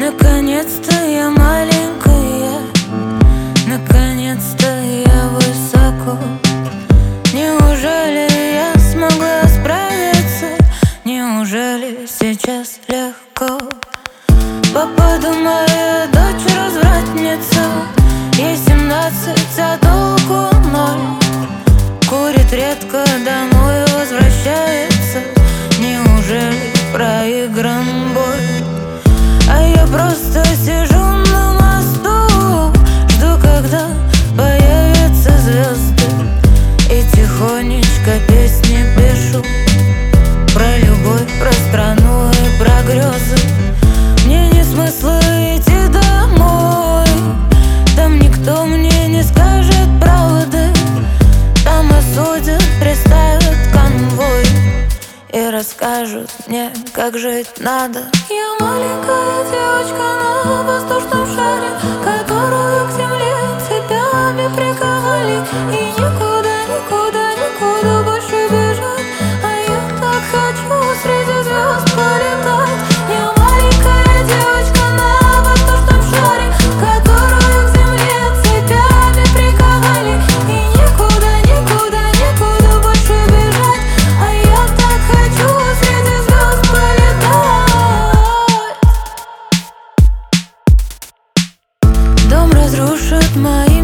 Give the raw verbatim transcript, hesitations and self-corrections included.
Наконец-то я маленькая, наконец-то я высоко. Неужели я смогла справиться? Неужели сейчас легко? Папа, думает, дочь развратница. Ей семнадцать, а толку ноль. Курит редко, домой возвращается. Неужели проигран бой? А я просто сижу на мосту, жду, когда появятся звезды, и тихонечко песни пишу про любовь, про страну и про грезы. Мне не смысла идти домой, там никто мне не скажет правды. Там осудят, приставят конвой и расскажут мне, как жить надо. Я маленькая девочка на воздушном шаре, которую к земле цепями приковали. И никуда, никуда, никуда больше бежать, а я так хочу среди звезд полетать. Я маленькая девочка на воздушном шаре, которую к земле цепями приковали. И никуда, никуда, никуда больше бежать, а я так хочу среди звезд полетать. Дом разрушит мои